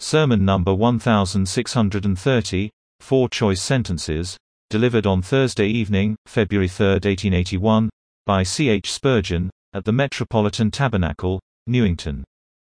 Sermon number 1630, Four Choice Sentences, delivered on Thursday evening, February 3, 1881, by C. H. Spurgeon, at the Metropolitan Tabernacle, Newington.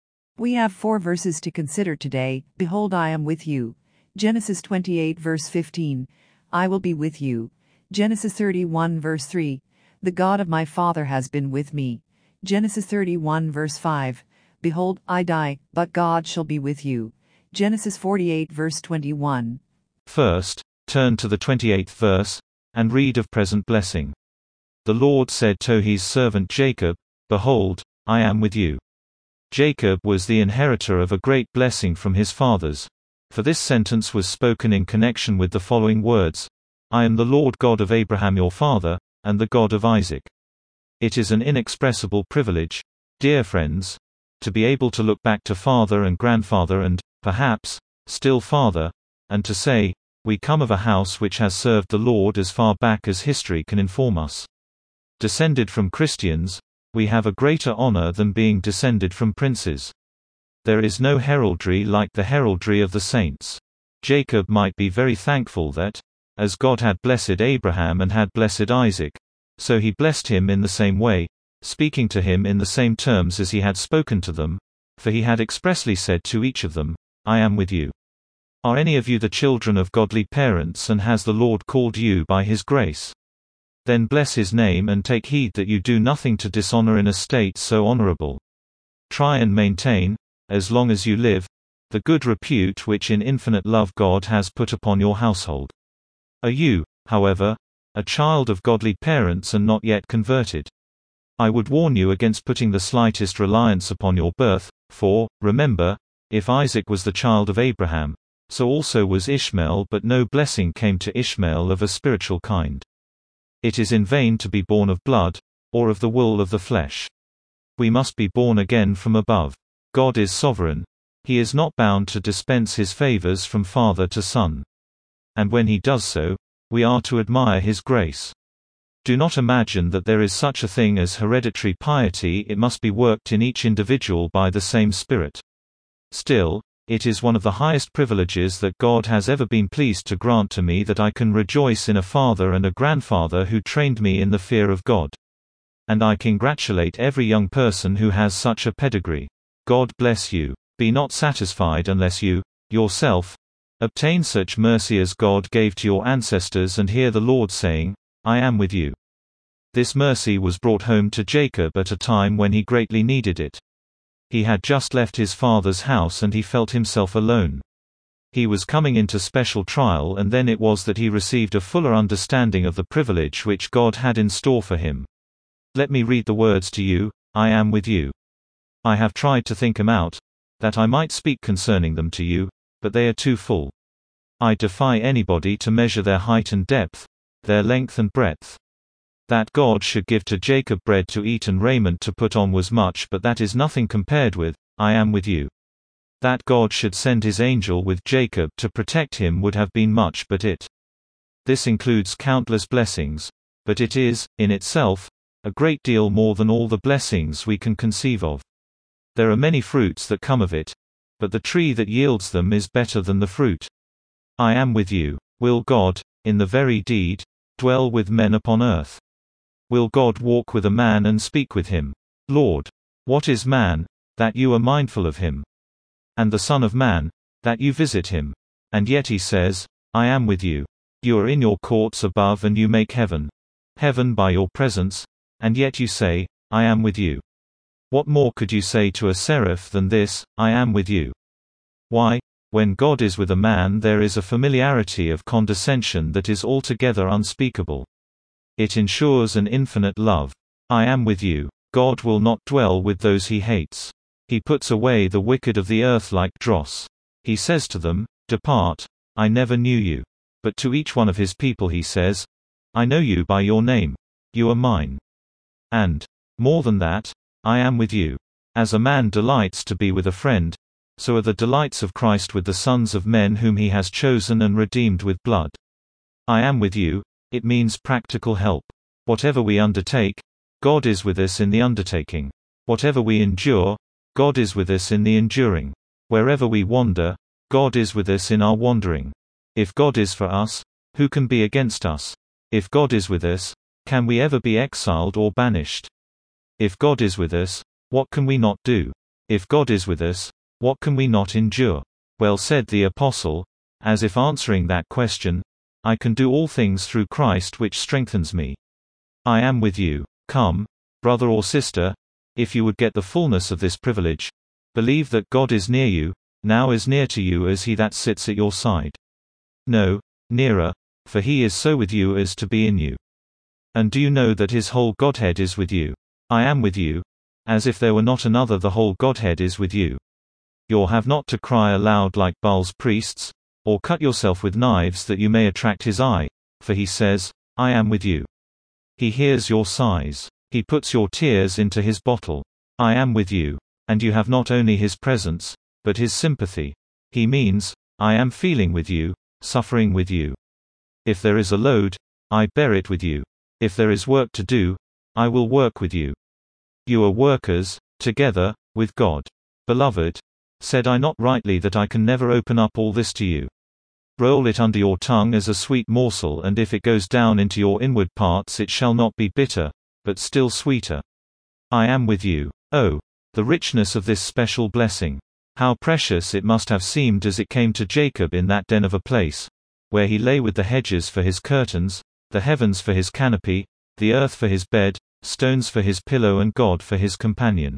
We have 4 verses to consider today. Behold, I am with you. Genesis 28 verse 15. I will be with you. Genesis 31 verse 3. The God of my father has been with me. Genesis 31 verse 5. Behold, I die, but God shall be with you. Genesis 48 verse 21. First, turn to the 28th verse, and read of present blessing. The Lord said to his servant Jacob, Behold, I am with you. Jacob was the inheritor of a great blessing from his fathers. For this sentence was spoken in connection with the following words, I am the Lord God of Abraham your father, and the God of Isaac. It is an inexpressible privilege, dear friends, to be able to look back to father and grandfather and, perhaps, still farther, and to say, we come of a house which has served the Lord as far back as history can inform us. Descended from Christians, we have a greater honor than being descended from princes. There is no heraldry like the heraldry of the saints. Jacob might be very thankful that, as God had blessed Abraham and had blessed Isaac, so he blessed him in the same way, speaking to him in the same terms as he had spoken to them, for he had expressly said to each of them, I am with you. Are any of you the children of godly parents, and has the Lord called you by his grace? Then bless his name and take heed that you do nothing to dishonor in a state so honorable. Try and maintain, as long as you live, the good repute which in infinite love God has put upon your household. Are you, however, a child of godly parents and not yet converted? I would warn you against putting the slightest reliance upon your birth, for, remember, if Isaac was the child of Abraham, so also was Ishmael, but no blessing came to Ishmael of a spiritual kind. It is in vain to be born of blood, or of the wool of the flesh. We must be born again from above. God is sovereign. He is not bound to dispense his favors from father to son. And when he does so, we are to admire his grace. Do not imagine that there is such a thing as hereditary piety. It must be worked in each individual by the same Spirit. Still, it is one of the highest privileges that God has ever been pleased to grant to me that I can rejoice in a father and a grandfather who trained me in the fear of God. And I congratulate every young person who has such a pedigree. God bless you. Be not satisfied unless you, yourself, obtain such mercy as God gave to your ancestors and hear the Lord saying, I am with you. This mercy was brought home to Jacob at a time when he greatly needed it. He had just left his father's house and he felt himself alone. He was coming into special trial, and then it was that he received a fuller understanding of the privilege which God had in store for him. Let me read the words to you, I am with you. I have tried to think them out, that I might speak concerning them to you, but they are too full. I defy anybody to measure their height and depth, their length and breadth. That God should give to Jacob bread to eat and raiment to put on was much, but that is nothing compared with, I am with you. That God should send his angel with Jacob to protect him would have been much, but this includes countless blessings, but it is, in itself, a great deal more than all the blessings we can conceive of. There are many fruits that come of it, but the tree that yields them is better than the fruit. I am with you. Will God, in the very deed, dwell with men upon earth? Will God walk with a man and speak with him? Lord, what is man, that you are mindful of him? And the Son of Man, that you visit him? And yet he says, I am with you. You are in your courts above and you make heaven by your presence, and yet you say, I am with you. What more could you say to a seraph than this, I am with you? Why, when God is with a man there is a familiarity of condescension that is altogether unspeakable. It ensures an infinite love. I am with you. God will not dwell with those he hates. He puts away the wicked of the earth like dross. He says to them, Depart, I never knew you. But to each one of his people he says, I know you by your name. You are mine. And, more than that, I am with you. As a man delights to be with a friend, so are the delights of Christ with the sons of men whom he has chosen and redeemed with blood. I am with you. It means practical help. Whatever we undertake, God is with us in the undertaking. Whatever we endure, God is with us in the enduring. Wherever we wander, God is with us in our wandering. If God is for us, who can be against us? If God is with us, can we ever be exiled or banished? If God is with us, what can we not do? If God is with us, what can we not endure? Well, said the apostle, as if answering that question, I can do all things through Christ which strengthens me. I am with you. Come, brother or sister, if you would get the fullness of this privilege, believe that God is near you, now as near to you as he that sits at your side. No, nearer, for he is so with you as to be in you. And do you know that his whole Godhead is with you? I am with you, as if there were not another, the whole Godhead is with you. You have not to cry aloud like Baal's priests, or cut yourself with knives that you may attract his eye, for he says, I am with you. He hears your sighs. He puts your tears into his bottle. I am with you. And you have not only his presence, but his sympathy. He means, I am feeling with you, suffering with you. If there is a load, I bear it with you. If there is work to do, I will work with you. You are workers, together, with God. Beloved, said I not rightly that I can never open up all this to you? Roll it under your tongue as a sweet morsel, and if it goes down into your inward parts it shall not be bitter, but still sweeter. I am with you. Oh, the richness of this special blessing. How precious it must have seemed as it came to Jacob in that den of a place, where he lay with the hedges for his curtains, the heavens for his canopy, the earth for his bed, stones for his pillow and God for his companion.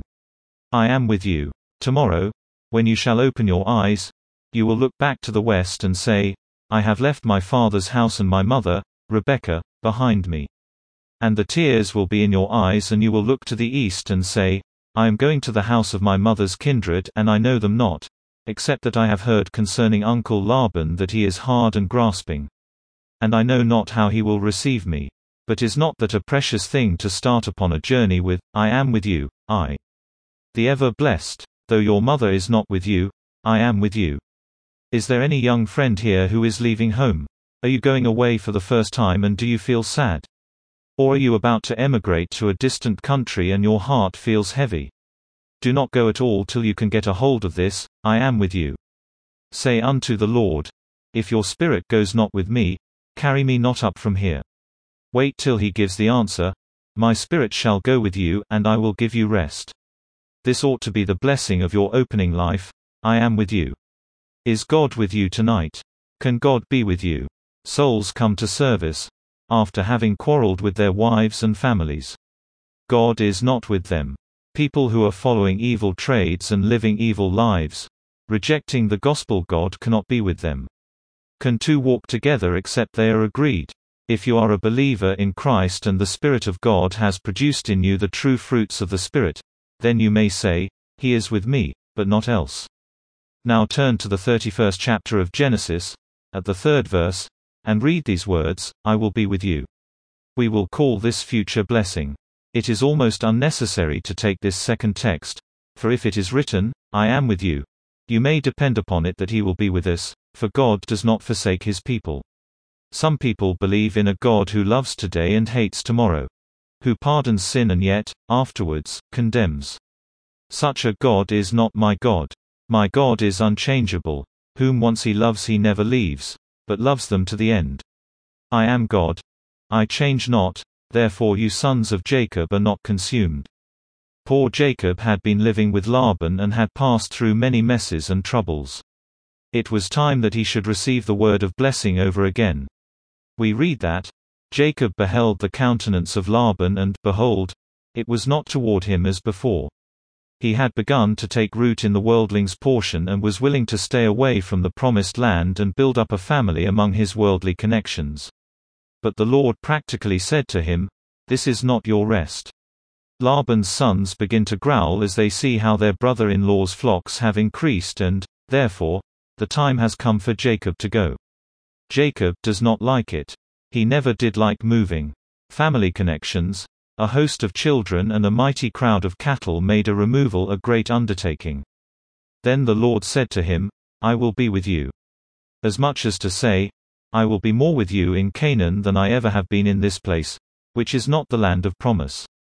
I am with you. Tomorrow, when you shall open your eyes, you will look back to the west and say, I have left my father's house and my mother, Rebekah, behind me. And the tears will be in your eyes, and you will look to the east and say, I am going to the house of my mother's kindred, and I know them not, except that I have heard concerning Uncle Laban that he is hard and grasping. And I know not how he will receive me. But is not that a precious thing to start upon a journey with, I am with you, I. The ever blessed, though your mother is not with you, I am with you. Is there any young friend here who is leaving home? Are you going away for the first time and do you feel sad? Or are you about to emigrate to a distant country and your heart feels heavy? Do not go at all till you can get a hold of this, I am with you. Say unto the Lord, if your spirit goes not with me, carry me not up from here. Wait till he gives the answer, my spirit shall go with you, and I will give you rest. This ought to be the blessing of your opening life, I am with you. Is God with you tonight? Can God be with you? Souls come to service, after having quarreled with their wives and families. God is not with them. People who are following evil trades and living evil lives, rejecting the gospel, God cannot be with them. Can two walk together except they are agreed? If you are a believer in Christ and the Spirit of God has produced in you the true fruits of the Spirit, then you may say, He is with me, but not else. Now turn to the 31st chapter of Genesis, at the 3rd verse, and read these words, I will be with you. We will call this future blessing. It is almost unnecessary to take this second text, for if it is written, I am with you, you may depend upon it that He will be with us, for God does not forsake His people. Some people believe in a God who loves today and hates tomorrow, who pardons sin and yet, afterwards, condemns. Such a God is not my God. My God is unchangeable, whom once He loves He never leaves, but loves them to the end. I am God. I change not, therefore you sons of Jacob are not consumed. Poor Jacob had been living with Laban and had passed through many messes and troubles. It was time that he should receive the word of blessing over again. We read that, Jacob beheld the countenance of Laban and, behold, it was not toward him as before. He had begun to take root in the worldling's portion and was willing to stay away from the promised land and build up a family among his worldly connections. But the Lord practically said to him, this is not your rest. Laban's sons begin to growl as they see how their brother-in-law's flocks have increased and, therefore, the time has come for Jacob to go. Jacob does not like it. He never did like moving. Family connections, a host of children and a mighty crowd of cattle made a removal a great undertaking. Then the Lord said to him, I will be with you. As much as to say, I will be more with you in Canaan than I ever have been in this place, which is not the land of promise.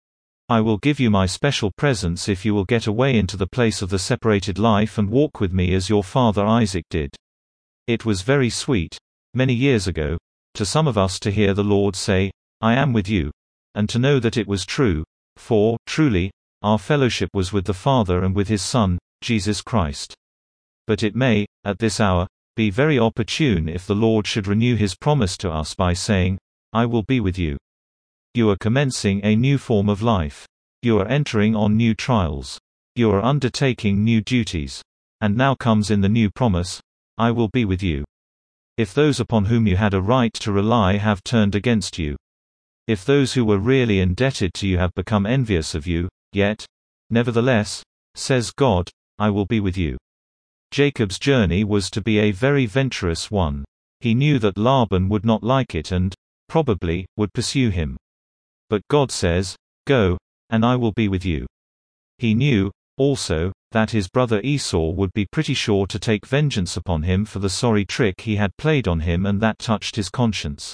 I will give you my special presence if you will get away into the place of the separated life and walk with me as your father Isaac did." It was very sweet, many years ago, to some of us to hear the Lord say, "I am with you," and to know that it was true, for, truly, our fellowship was with the Father and with His Son, Jesus Christ. But it may, at this hour, be very opportune if the Lord should renew His promise to us by saying, "I will be with you." You are commencing a new form of life. You are entering on new trials. You are undertaking new duties. And now comes in the new promise, "I will be with you." If those upon whom you had a right to rely have turned against you, if those who were really indebted to you have become envious of you, yet, nevertheless, says God, I will be with you. Jacob's journey was to be a very venturous one. He knew that Laban would not like it and, probably, would pursue him. But God says, "Go, and I will be with you." He knew, also, that his brother Esau would be pretty sure to take vengeance upon him for the sorry trick he had played on him, and that touched his conscience.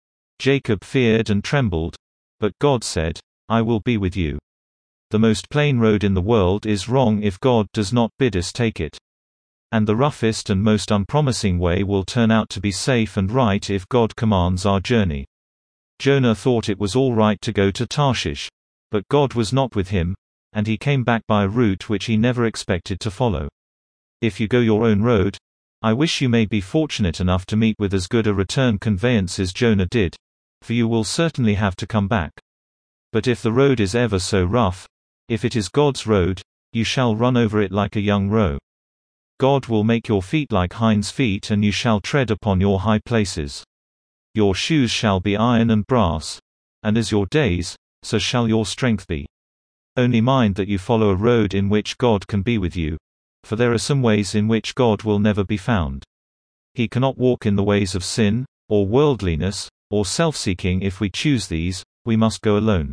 Jacob feared and trembled, but God said, "I will be with you." The most plain road in the world is wrong if God does not bid us take it. And the roughest and most unpromising way will turn out to be safe and right if God commands our journey. Jonah thought it was all right to go to Tarshish, but God was not with him, and he came back by a route which he never expected to follow. If you go your own road, I wish you may be fortunate enough to meet with as good a return conveyance as Jonah did, for you will certainly have to come back. But if the road is ever so rough, if it is God's road, you shall run over it like a young roe. God will make your feet like hinds' feet, and you shall tread upon your high places. Your shoes shall be iron and brass, and as your days, so shall your strength be. Only mind that you follow a road in which God can be with you, for there are some ways in which God will never be found. He cannot walk in the ways of sin, or worldliness, or self-seeking. If we choose these, we must go alone.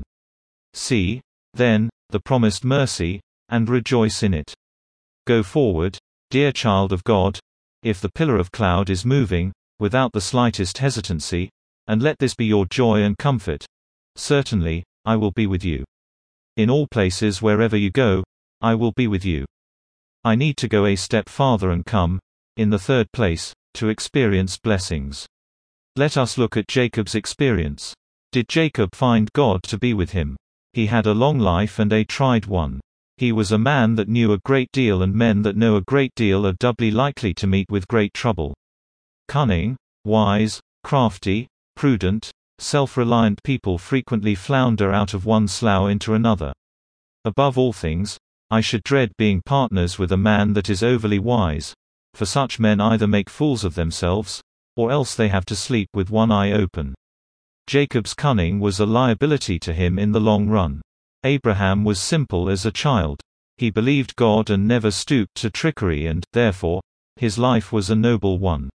See, then, the promised mercy, and rejoice in it. Go forward, dear child of God, if the pillar of cloud is moving, without the slightest hesitancy, and let this be your joy and comfort. Certainly, I will be with you. In all places wherever you go, I will be with you. I need to go a step farther and come, in the third place, to experience blessings. Let us look at Jacob's experience. Did Jacob find God to be with him? He had a long life and a tried one. He was a man that knew a great deal, and men that know a great deal are doubly likely to meet with great trouble. Cunning, wise, crafty, prudent, self-reliant people frequently flounder out of one slough into another. Above all things, I should dread being partners with a man that is overly wise, for such men either make fools of themselves, or else they have to sleep with one eye open. Jacob's cunning was a liability to him in the long run. Abraham was simple as a child. He believed God and never stooped to trickery, and, therefore, his life was a noble one.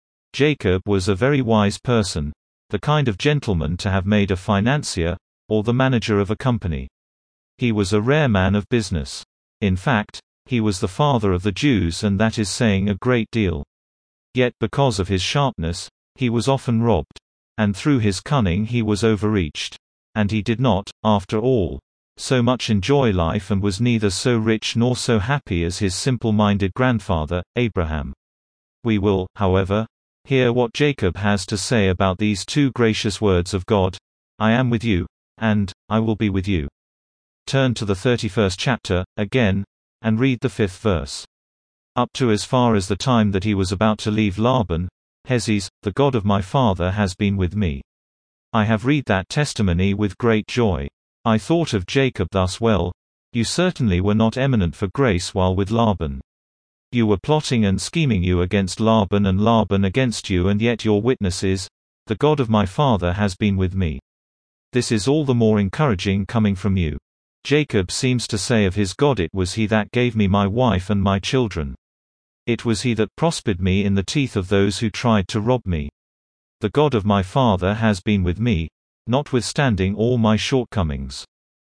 Jacob was a very wise person, the kind of gentleman to have made a financier, or the manager of a company. He was a rare man of business. In fact, he was the father of the Jews, and that is saying a great deal. Yet because of his sharpness, he was often robbed. And through his cunning he was overreached. And he did not, after all, so much enjoy life, and was neither so rich nor so happy as his simple-minded grandfather, Abraham. We will, however, hear what Jacob has to say about these two gracious words of God, "I am with you," and, "I will be with you." Turn to the 31st chapter, again, and read the 5th verse. Up to as far as the time that he was about to leave Laban, he says, "The God of my father has been with me." I have read that testimony with great joy. I thought of Jacob thus: well, you certainly were not eminent for grace while with Laban. You were plotting and scheming you against Laban, and Laban against you, and yet your witness is, "The God of my father has been with me." This is all the more encouraging coming from you. Jacob seems to say of his God, "It was he that gave me my wife and my children. It was he that prospered me in the teeth of those who tried to rob me. The God of my father has been with me, notwithstanding all my shortcomings."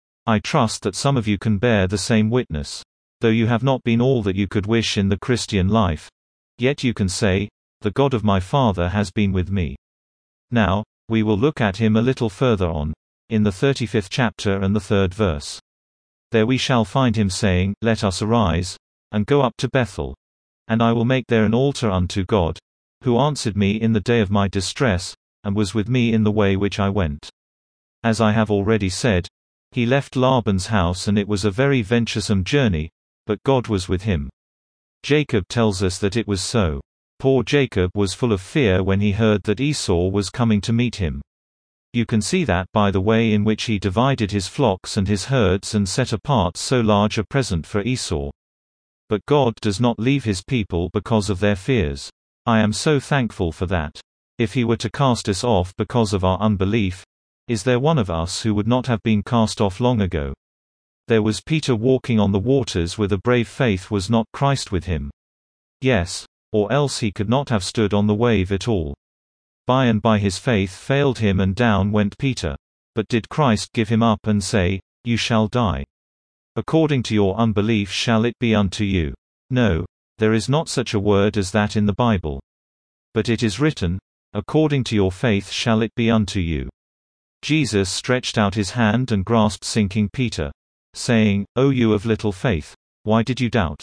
I trust that some of you can bear the same witness. Though you have not been all that you could wish in the Christian life, yet you can say, "The God of my father has been with me." Now, we will look at him a little further on, in the 35th chapter and the 3rd verse. There we shall find him saying, Let us arise, and go up to Bethel. And I will make there an altar unto God, who answered me in the day of my distress, and was with me in the way which I went. As I have already said, he left Laban's house and it was a very venturesome journey, but God was with him. Jacob tells us that it was so. Poor Jacob was full of fear when he heard that Esau was coming to meet him. You can see that by the way in which he divided his flocks and his herds and set apart so large a present for Esau. But God does not leave his people because of their fears. I am so thankful for that. If he were to cast us off because of our unbelief, is there one of us who would not have been cast off long ago? There was Peter walking on the waters with a brave faith, was not Christ with him? Yes, or else he could not have stood on the wave at all. By and by his faith failed him and down went Peter. But did Christ give him up and say, You shall die? According to your unbelief shall it be unto you. No, there is not such a word as that in the Bible. But it is written, According to your faith shall it be unto you. Jesus stretched out his hand and grasped sinking Peter, saying, O you of little faith, why did you doubt?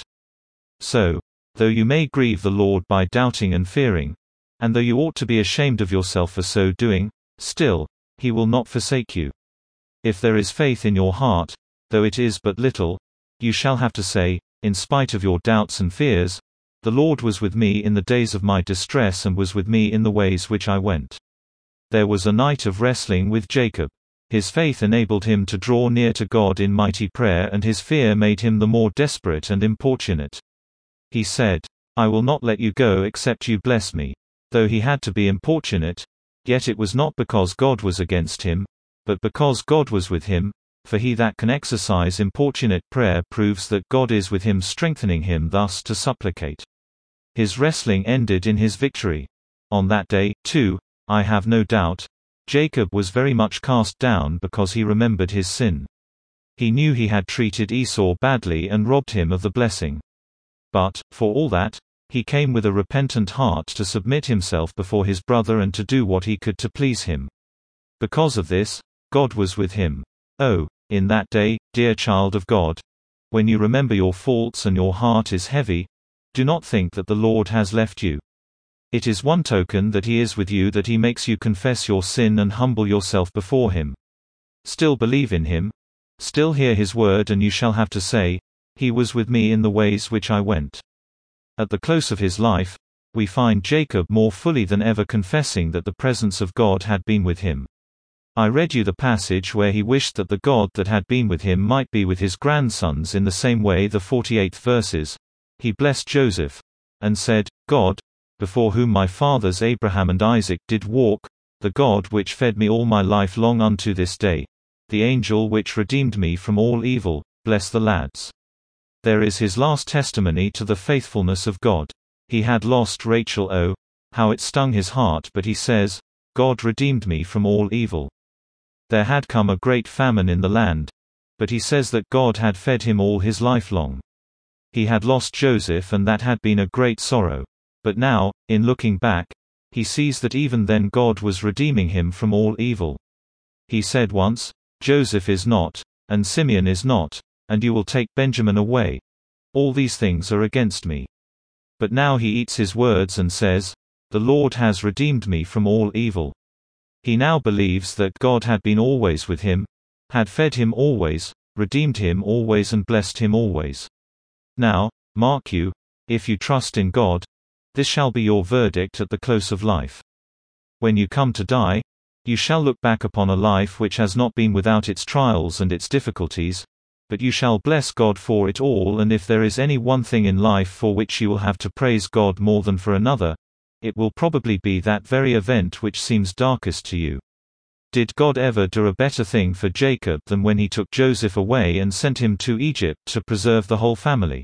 So, though you may grieve the Lord by doubting and fearing, and though you ought to be ashamed of yourself for so doing, still, he will not forsake you. If there is faith in your heart, though it is but little, you shall have to say, in spite of your doubts and fears, the Lord was with me in the days of my distress and was with me in the ways which I went. There was a night of wrestling with Jacob. His faith enabled him to draw near to God in mighty prayer, and his fear made him the more desperate and importunate. He said, I will not let you go except you bless me. Though he had to be importunate, yet it was not because God was against him, but because God was with him, for he that can exercise importunate prayer proves that God is with him, strengthening him thus to supplicate. His wrestling ended in his victory. On that day, too, I have no doubt, Jacob was very much cast down because he remembered his sin. He knew he had treated Esau badly and robbed him of the blessing. But, for all that, he came with a repentant heart to submit himself before his brother and to do what he could to please him. Because of this, God was with him. Oh, in that day, dear child of God, when you remember your faults and your heart is heavy, do not think that the Lord has left you. It is one token that he is with you, that he makes you confess your sin and humble yourself before him. Still believe in him, still hear his word, and you shall have to say, He was with me in the ways which I went. At the close of his life, we find Jacob more fully than ever confessing that the presence of God had been with him. I read you the passage where he wished that the God that had been with him might be with his grandsons in the same way. The 48th verses. He blessed Joseph, and said, God, before whom my fathers Abraham and Isaac did walk, the God which fed me all my life long unto this day, the angel which redeemed me from all evil, bless the lads. There is his last testimony to the faithfulness of God. He had lost Rachel. Oh, how it stung his heart, but he says, God redeemed me from all evil. There had come a great famine in the land, but he says that God had fed him all his life long. He had lost Joseph, and that had been a great sorrow. But now, in looking back, he sees that even then God was redeeming him from all evil. He said once, Joseph is not, and Simeon is not, and you will take Benjamin away. All these things are against me. But now he eats his words and says, the Lord has redeemed me from all evil. He now believes that God had been always with him, had fed him always, redeemed him always, and blessed him always. Now, mark you, if you trust in God, this shall be your verdict at the close of life. When you come to die, you shall look back upon a life which has not been without its trials and its difficulties, but you shall bless God for it all. And if there is any one thing in life for which you will have to praise God more than for another, it will probably be that very event which seems darkest to you. Did God ever do a better thing for Jacob than when he took Joseph away and sent him to Egypt to preserve the whole family?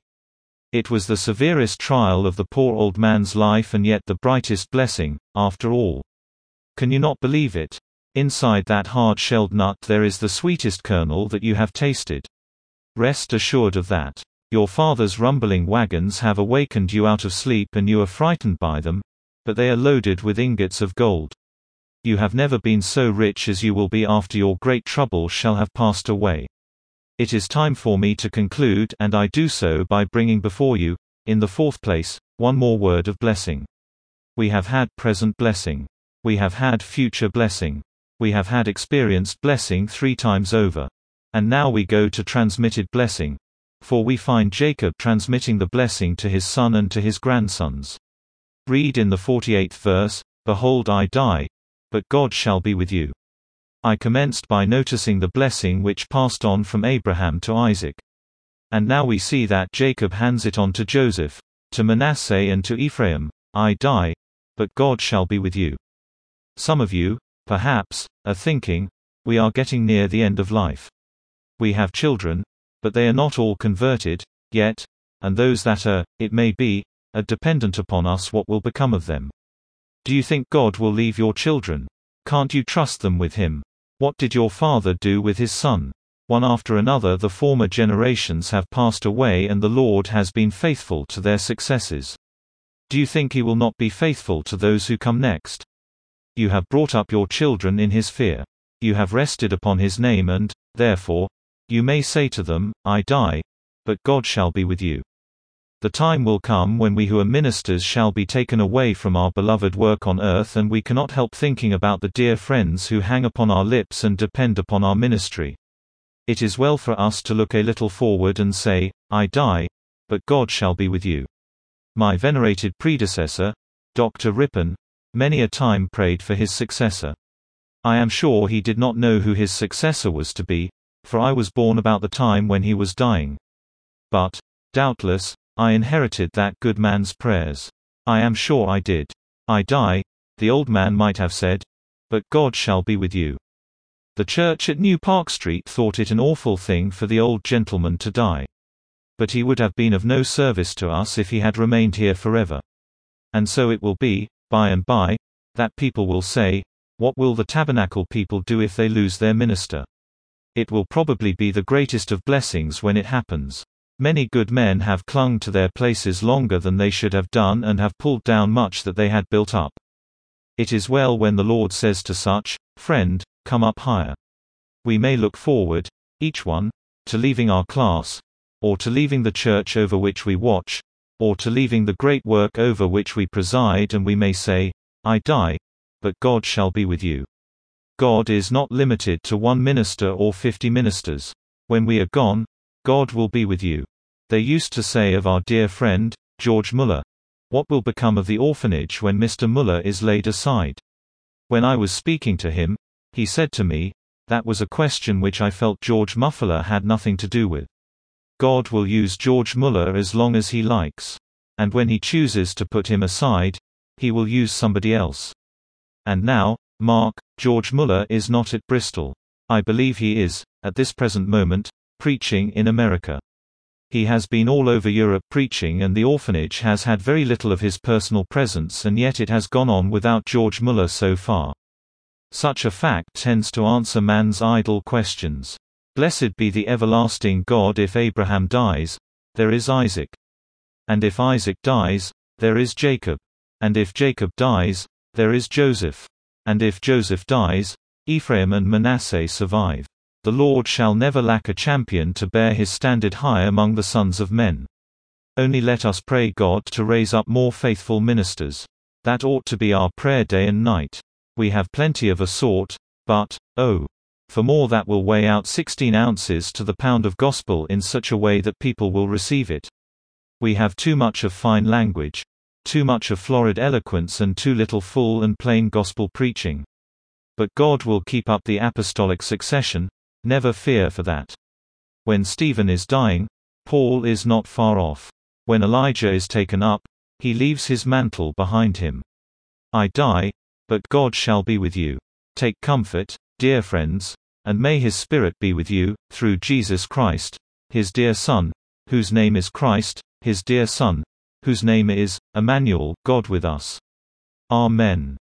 It was the severest trial of the poor old man's life, and yet the brightest blessing, after all. Can you not believe it? Inside that hard-shelled nut there is the sweetest kernel that you have tasted. Rest assured of that. Your father's rumbling wagons have awakened you out of sleep, and you are frightened by them, but they are loaded with ingots of gold. You have never been so rich as you will be after your great trouble shall have passed away. It is time for me to conclude, and I do so by bringing before you, in the fourth place, one more word of blessing. We have had present blessing. We have had future blessing. We have had experienced blessing 3 times over. And now we go to transmitted blessing. For we find Jacob transmitting the blessing to his son and to his grandsons. Read in the 48th verse, "Behold, I die, but God shall be with you." I commenced by noticing the blessing which passed on from Abraham to Isaac. And now we see that Jacob hands it on to Joseph, to Manasseh and to Ephraim. I die, but God shall be with you. Some of you, perhaps, are thinking, we are getting near the end of life. We have children, but they are not all converted, yet, and those that are, it may be, are dependent upon us. What will become of them? Do you think God will leave your children? Can't you trust them with Him? What did your father do with his son? One after another the former generations have passed away and the Lord has been faithful to their successors. Do you think He will not be faithful to those who come next? You have brought up your children in His fear. You have rested upon His name and, therefore, you may say to them, I die, but God shall be with you. The time will come when we who are ministers shall be taken away from our beloved work on earth, and we cannot help thinking about the dear friends who hang upon our lips and depend upon our ministry. It is well for us to look a little forward and say, I die, but God shall be with you. My venerated predecessor, Dr. Ripon, many a time prayed for his successor. I am sure he did not know who his successor was to be, for I was born about the time when he was dying. But, doubtless, I inherited that good man's prayers. I am sure I did. I die, the old man might have said, but God shall be with you. The church at New Park Street thought it an awful thing for the old gentleman to die. But he would have been of no service to us if he had remained here forever. And so it will be, by and by, that people will say, what will the tabernacle people do if they lose their minister? It will probably be the greatest of blessings when it happens. Many good men have clung to their places longer than they should have done and have pulled down much that they had built up. It is well when the Lord says to such, friend, come up higher. We may look forward, each one, to leaving our class, or to leaving the church over which we watch, or to leaving the great work over which we preside, and we may say, I die, but God shall be with you. God is not limited to 1 minister or 50 ministers. When we are gone, God will be with you. They used to say of our dear friend, George Muller, what will become of the orphanage when Mr. Muller is laid aside? When I was speaking to him, he said to me, that was a question which I felt George Muffler had nothing to do with. God will use George Muller as long as He likes. And when He chooses to put him aside, He will use somebody else. And now, mark, George Muller is not at Bristol. I believe he is, at this present moment, preaching in America. He has been all over Europe preaching, and the orphanage has had very little of his personal presence, and yet it has gone on without George Muller so far. Such a fact tends to answer man's idle questions. Blessed be the everlasting God. If Abraham dies, there is Isaac. And if Isaac dies, there is Jacob. And if Jacob dies, there is Joseph. And if Joseph dies, Ephraim and Manasseh survive. The Lord shall never lack a champion to bear His standard high among the sons of men. Only let us pray God to raise up more faithful ministers. That ought to be our prayer day and night. We have plenty of a sort, but, oh, for more that will weigh out 16 ounces to the pound of gospel in such a way that people will receive it. We have too much of fine language, too much of florid eloquence, and too little full and plain gospel preaching. But God will keep up the apostolic succession, never fear for that. When Stephen is dying, Paul is not far off. When Elijah is taken up, he leaves his mantle behind him. I die, but God shall be with you. Take comfort, dear friends, and may His Spirit be with you, through Jesus Christ, His dear Son, whose name is Christ, His dear Son, whose name is Emmanuel, God with us. Amen.